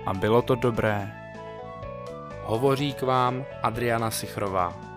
a bylo to dobré. Hovoří k vám Adriana Sichrová.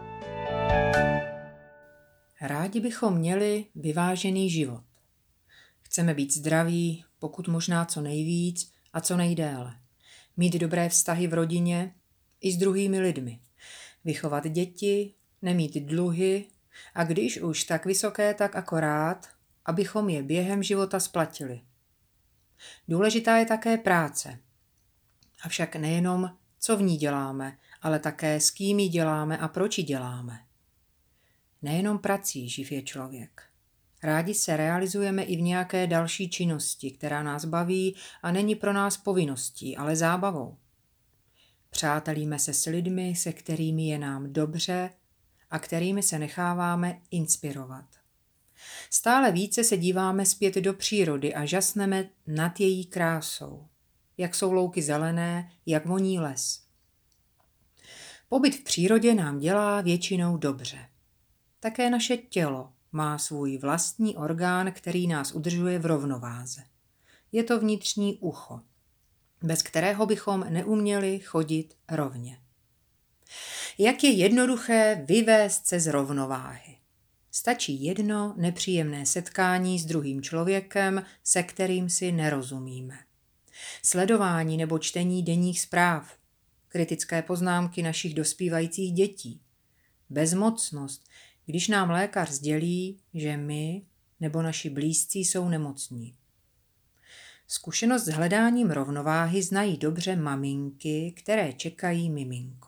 Rádi bychom měli vyvážený život. Chceme být zdraví, pokud možná co nejvíc a co nejdéle. Mít dobré vztahy v rodině i s druhými lidmi. Vychovat děti, nemít dluhy a když už tak vysoké, tak akorát, abychom je během života splatili. Důležitá je také práce. Avšak nejenom, co v ní děláme, ale také s kým ji děláme a proč ji děláme. Nejenom prací živ je člověk. Rádi se realizujeme i v nějaké další činnosti, která nás baví a není pro nás povinností, ale zábavou. Přátelíme se s lidmi, se kterými je nám dobře a kterými se necháváme inspirovat. Stále více se díváme zpět do přírody a žasneme nad její krásou. Jak jsou louky zelené, jak voní les. Pobyt v přírodě nám dělá většinou dobře. Také naše tělo má svůj vlastní orgán, který nás udržuje v rovnováze. Je to vnitřní ucho, bez kterého bychom neuměli chodit rovně. Jak je jednoduché vyvést se z rovnováhy. Stačí jedno nepříjemné setkání s druhým člověkem, se kterým si nerozumíme. Sledování nebo čtení denních zpráv, kritické poznámky našich dospívajících dětí, bezmocnost, když nám lékař sdělí, že my nebo naši blízcí jsou nemocní. Zkušenost s hledáním rovnováhy znají dobře maminky, které čekají miminko.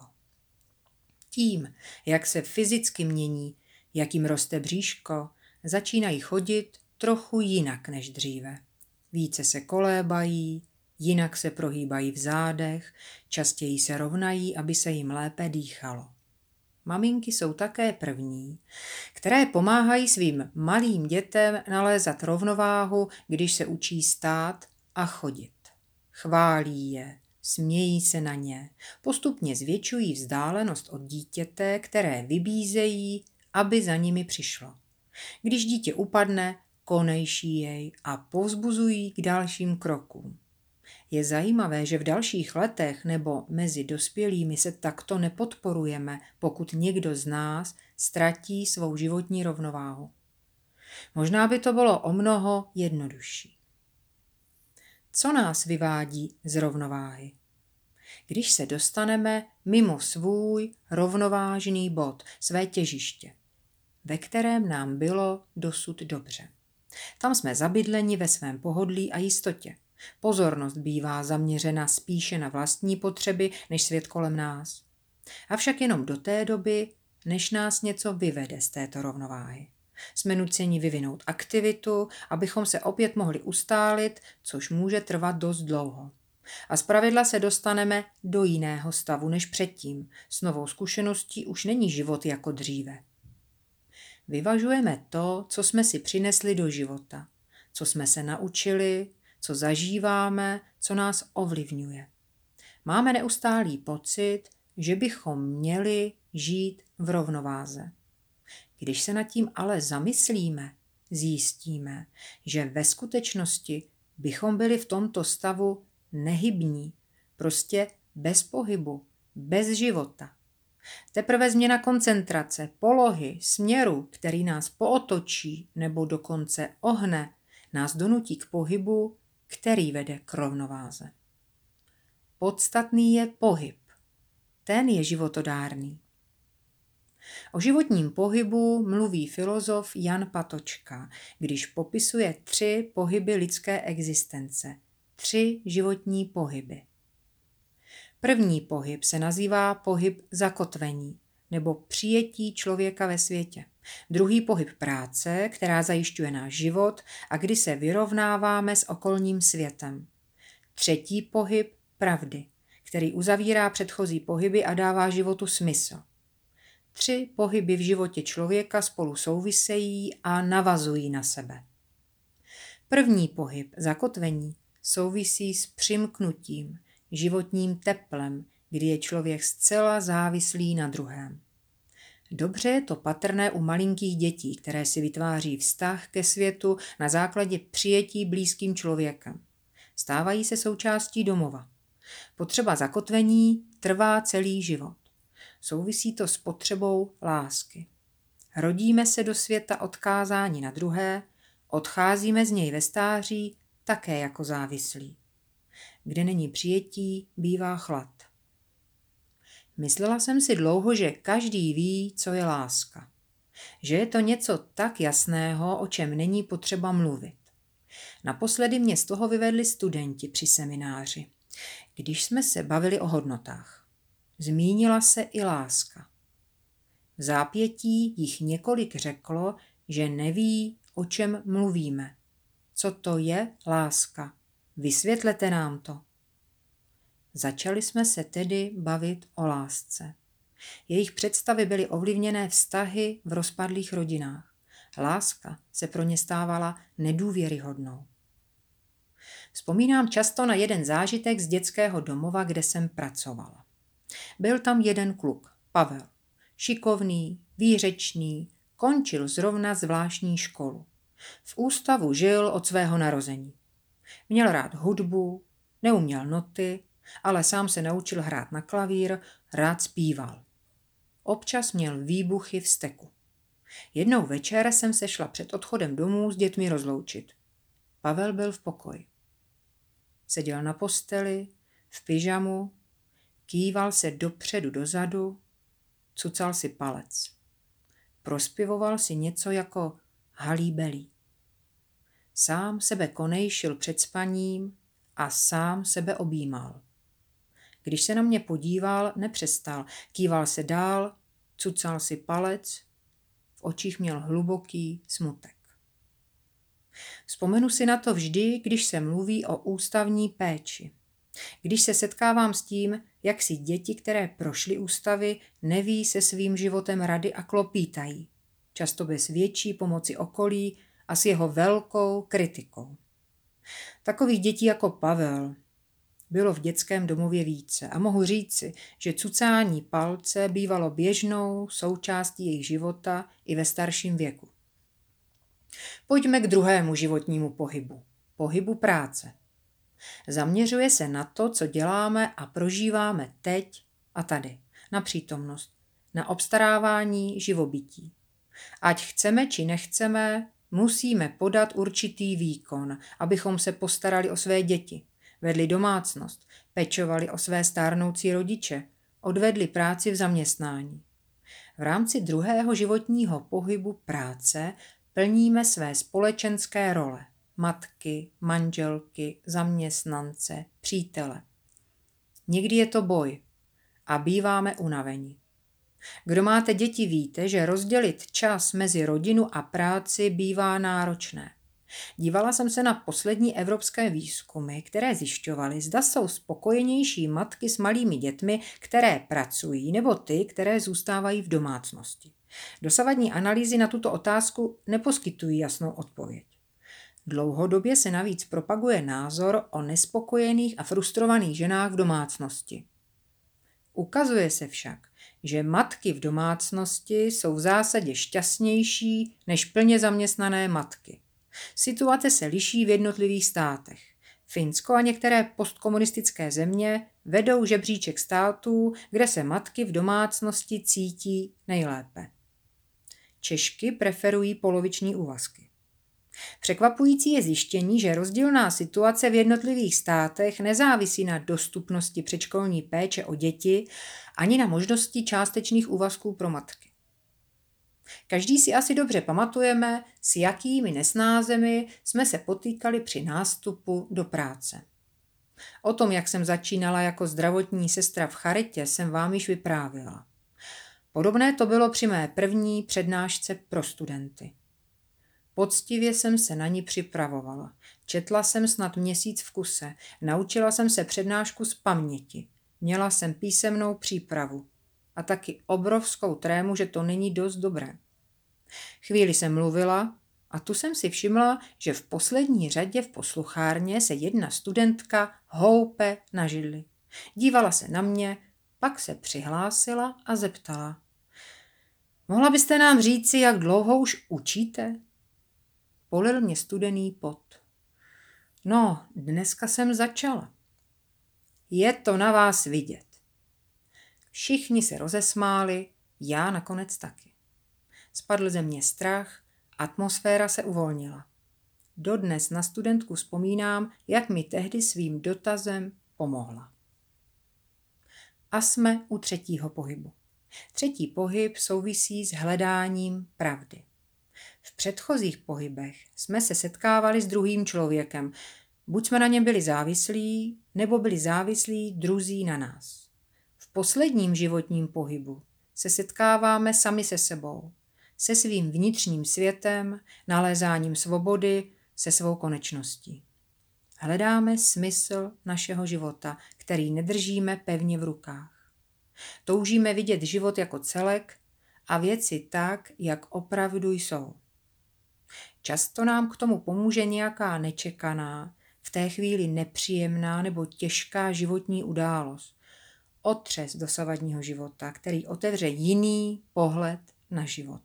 Tím, jak se fyzicky mění, jak jim roste bříško, začínají chodit trochu jinak než dříve. Více se kolébají, jinak se prohýbají v zádech, častěji se rovnají, aby se jim lépe dýchalo. Maminky jsou také první, které pomáhají svým malým dětem nalézat rovnováhu, když se učí stát a chodit. Chválí je, smějí se na ně, postupně zvětšují vzdálenost od dítěte, které vybízejí, aby za nimi přišlo. Když dítě upadne, konejší jej a povzbuzují k dalším krokům. Je zajímavé, že v dalších letech nebo mezi dospělými se takto nepodporujeme, pokud někdo z nás ztratí svou životní rovnováhu. Možná by to bylo o mnoho jednodušší. Co nás vyvádí z rovnováhy? Když se dostaneme mimo svůj rovnovážný bod, své těžiště, ve kterém nám bylo dosud dobře. Tam jsme zabydleni ve svém pohodlí a jistotě. Pozornost bývá zaměřena spíše na vlastní potřeby než svět kolem nás. Avšak jenom do té doby, než nás něco vyvede z této rovnováhy. Jsme nuceni vyvinout aktivitu, abychom se opět mohli ustálit, což může trvat dost dlouho. A zpravidla se dostaneme do jiného stavu než předtím. S novou zkušeností už není život jako dříve. Vyvažujeme to, co jsme si přinesli do života, co jsme se naučili, co zažíváme, co nás ovlivňuje. Máme neustálý pocit, že bychom měli žít v rovnováze. Když se nad tím ale zamyslíme, zjistíme, že ve skutečnosti bychom byli v tomto stavu nehybní, prostě bez pohybu, bez života. Teprve změna koncentrace, polohy, směru, který nás pootočí nebo dokonce ohne, nás donutí k pohybu, který vede k rovnováze. Podstatný je pohyb. Ten je životodárný. O životním pohybu mluví filozof Jan Patočka, když popisuje 3 pohyby lidské existence, 3 životní pohyby. První pohyb se nazývá pohyb zakotvení nebo přijetí člověka ve světě. Druhý pohyb práce, která zajišťuje náš život a kdy se vyrovnáváme s okolním světem. Třetí pohyb pravdy, který uzavírá předchozí pohyby a dává životu smysl. 3 pohyby v životě člověka spolu souvisejí a navazují na sebe. První pohyb, zakotvení, souvisí s přimknutím, životním teplem, kdy je člověk zcela závislý na druhém. Dobře je to patrné u malinkých dětí, které si vytváří vztah ke světu na základě přijetí blízkým člověkem. Stávají se součástí domova. Potřeba zakotvení trvá celý život. Souvisí to s potřebou lásky. Rodíme se do světa odkázáni na druhé, odcházíme z něj ve stáří také jako závislí. Kde není přijetí, bývá chlad. Myslela jsem si dlouho, že každý ví, co je láska. Že je to něco tak jasného, o čem není potřeba mluvit. Naposledy mě z toho vyvedli studenti při semináři, když jsme se bavili o hodnotách. Zmínila se i láska. V zápětí jich několik řeklo, že neví, o čem mluvíme. Co to je láska? Vysvětlete nám to. Začali jsme se tedy bavit o lásce. Jejich představy byly ovlivněné vztahy v rozpadlých rodinách. Láska se pro ně stávala nedůvěryhodnou. Vzpomínám často na jeden zážitek z dětského domova, kde jsem pracovala. Byl tam jeden kluk, Pavel. Šikovný, výřečný, končil zrovna zvláštní školu. V ústavu žil od svého narození. Měl rád hudbu, neuměl noty, ale sám se naučil hrát na klavír, rád zpíval. Občas měl výbuchy vzteku. Jednou večer jsem se šla před odchodem domů s dětmi rozloučit. Pavel byl v pokoji. Seděl na posteli, v pyžamu, kýval se dopředu dozadu, cucal si palec. Prospěvoval si něco jako halíbelí. Sám sebe konejšil před spaním a sám sebe objímal. Když se na mě podíval, nepřestal, kýval se dál, cucal si palec, v očích měl hluboký smutek. Vzpomenu si na to vždy, když se mluví o ústavní péči. Když se setkávám s tím, jak si děti, které prošly ústavy, neví se svým životem rady a klopítají. Často bez větší pomoci okolí a s jeho velkou kritikou. Takových dětí jako Pavel bylo v dětském domově více a mohu říci, že cucání palce bývalo běžnou součástí jejich života i ve starším věku. Pojďme k druhému životnímu pohybu. Pohybu práce. Zaměřuje se na to, co děláme a prožíváme teď a tady, na přítomnost, na obstarávání živobytí. Ať chceme či nechceme, musíme podat určitý výkon, abychom se postarali o své děti, vedli domácnost, pečovali o své stárnoucí rodiče, odvedli práci v zaměstnání. V rámci druhého životního pohybu práce plníme své společenské role. Matky, manželky, zaměstnance, přítele. Někdy je to boj a býváme unaveni. Kdo máte děti, víte, že rozdělit čas mezi rodinu a práci bývá náročné. Dívala jsem se na poslední evropské výzkumy, které zjišťovaly, zda jsou spokojenější matky s malými dětmi, které pracují, nebo ty, které zůstávají v domácnosti. Dosavadní analýzy na tuto otázku neposkytují jasnou odpověď. Dlouhodobě se navíc propaguje názor o nespokojených a frustrovaných ženách v domácnosti. Ukazuje se však, že matky v domácnosti jsou v zásadě šťastnější než plně zaměstnané matky. Situace se liší v jednotlivých státech. Finsko a některé postkomunistické země vedou žebříček států, kde se matky v domácnosti cítí nejlépe. Češky preferují poloviční úvazky. Překvapující je zjištění, že rozdílná situace v jednotlivých státech nezávisí na dostupnosti předškolní péče o děti ani na možnosti částečných úvazků pro matky. Každý si asi dobře pamatujeme, s jakými nesnázemi jsme se potýkali při nástupu do práce. O tom, jak jsem začínala jako zdravotní sestra v charitě, jsem vám již vyprávěla. Podobné to bylo při mé první přednášce pro studenty. Poctivě jsem se na ní připravovala. Četla jsem snad měsíc v kuse. Naučila jsem se přednášku z paměti. Měla jsem písemnou přípravu. A taky obrovskou trému, že to není dost dobré. Chvíli jsem mluvila a tu jsem si všimla, že v poslední řadě v posluchárně se jedna studentka houpe na židli. Dívala se na mě, pak se přihlásila a zeptala. Mohla byste nám říci, jak dlouho už učíte? Polil mě studený pot. No, dneska jsem začala. Je to na vás vidět. Všichni se rozesmáli, já nakonec taky. Spadl ze mě strach, atmosféra se uvolnila. Dodnes na studentku vzpomínám, jak mi tehdy svým dotazem pomohla. A jsme u třetího pohybu. Třetí pohyb souvisí s hledáním pravdy. V předchozích pohybech jsme se setkávali s druhým člověkem. Buď jsme na něm byli závislí, nebo byli závislí druzí na nás. V posledním životním pohybu se setkáváme sami se sebou, se svým vnitřním světem, nalézáním svobody, se svou konečností. Hledáme smysl našeho života, který nedržíme pevně v rukách. Toužíme vidět život jako celek a věci tak, jak opravdu jsou. Často nám k tomu pomůže nějaká nečekaná, v té chvíli nepříjemná nebo těžká životní událost. Otřes dosavadního života, který otevře jiný pohled na život.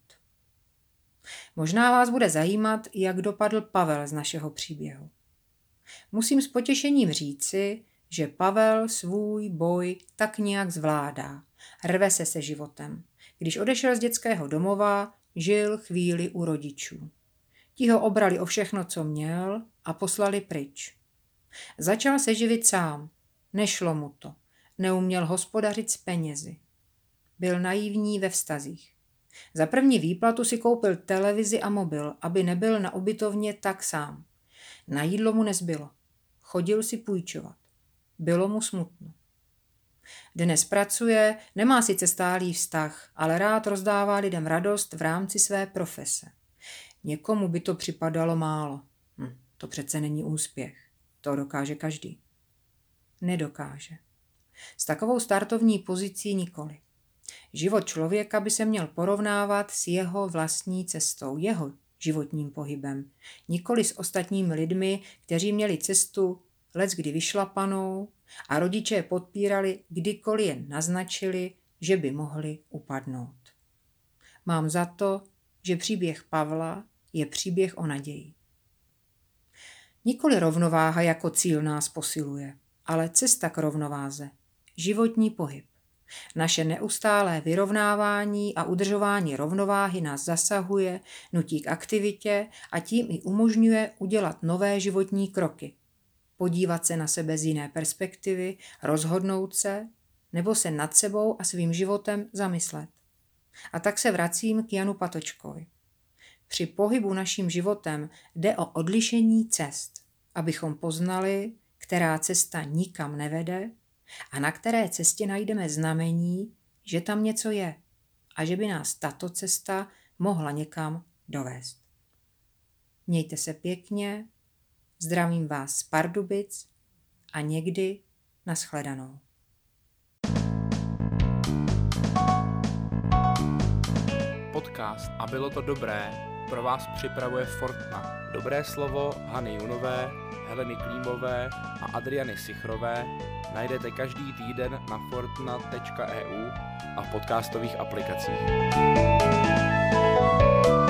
Možná vás bude zajímat, jak dopadl Pavel z našeho příběhu. Musím s potěšením říci, že Pavel svůj boj tak nějak zvládá. Rve se životem. Když odešel z dětského domova, žil chvíli u rodičů. Ti ho obrali o všechno, co měl, a poslali pryč. Začal se živit sám. Nešlo mu to. Neuměl hospodařit s penězi. Byl naivní ve vztazích. Za první výplatu si koupil televizi a mobil, aby nebyl na ubytovně tak sám. Na jídlo mu nezbylo. Chodil si půjčovat. Bylo mu smutno. Dnes pracuje, nemá sice stálý vztah, ale rád rozdává lidem radost v rámci své profese. Někomu by to připadalo málo. To přece není úspěch. To dokáže každý. Nedokáže. S takovou startovní pozicí nikoli. Život člověka by se měl porovnávat s jeho vlastní cestou, jeho životním pohybem. Nikoli s ostatními lidmi, kteří měli cestu leckdy vyšlapanou a rodiče je podpírali, kdykoliv jen naznačili, že by mohli upadnout. Mám za to, že příběh Pavla je příběh o naději. Nikoli rovnováha jako cíl nás posiluje, ale cesta k rovnováze, životní pohyb. Naše neustálé vyrovnávání a udržování rovnováhy nás zasahuje, nutí k aktivitě a tím i umožňuje udělat nové životní kroky. Podívat se na sebe z jiné perspektivy, rozhodnout se, nebo se nad sebou a svým životem zamyslet. A tak se vracím k Janu Patočkovi. Při pohybu naším životem jde o odlišení cest, abychom poznali, která cesta nikam nevede a na které cestě najdeme znamení, že tam něco je a že by nás tato cesta mohla někam dovést. Mějte se pěkně, zdravím vás z Pardubic a někdy nashledanou. Podcast A bylo to dobré pro vás připravuje Fortna. Dobré slovo Hany Junové, Heleny Klímové a Adriany Sichrové najdete každý týden na fortna.eu a v podcastových aplikacích.